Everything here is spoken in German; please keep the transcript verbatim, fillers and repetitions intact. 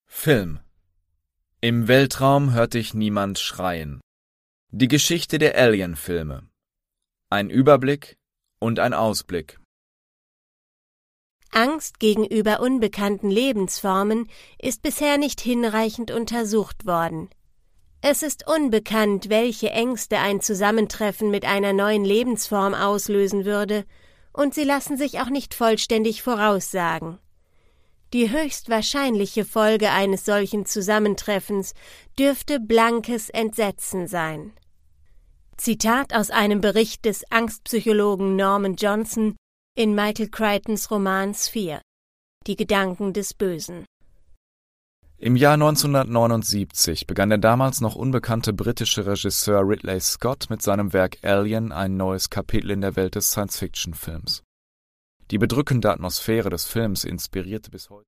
Film. Im Weltraum hört dich niemand schreien. Die Geschichte der Alien-Filme. Ein Überblick und ein Ausblick. Angst gegenüber unbekannten Lebensformen ist bisher nicht hinreichend untersucht worden. Es ist unbekannt, welche Ängste ein Zusammentreffen mit einer neuen Lebensform auslösen würde, und sie lassen sich auch nicht vollständig voraussagen. Die höchstwahrscheinliche Folge eines solchen Zusammentreffens dürfte blankes Entsetzen sein. Zitat aus einem Bericht des Angstpsychologen Norman Johnson in Michael Crichtons Roman Sphere. Die Gedanken des Bösen. Im Jahr neunzehnhundertneunundsiebzig begann der damals noch unbekannte britische Regisseur Ridley Scott mit seinem Werk Alien ein neues Kapitel in der Welt des Science-Fiction-Films. Die bedrückende Atmosphäre des Films inspirierte bis heute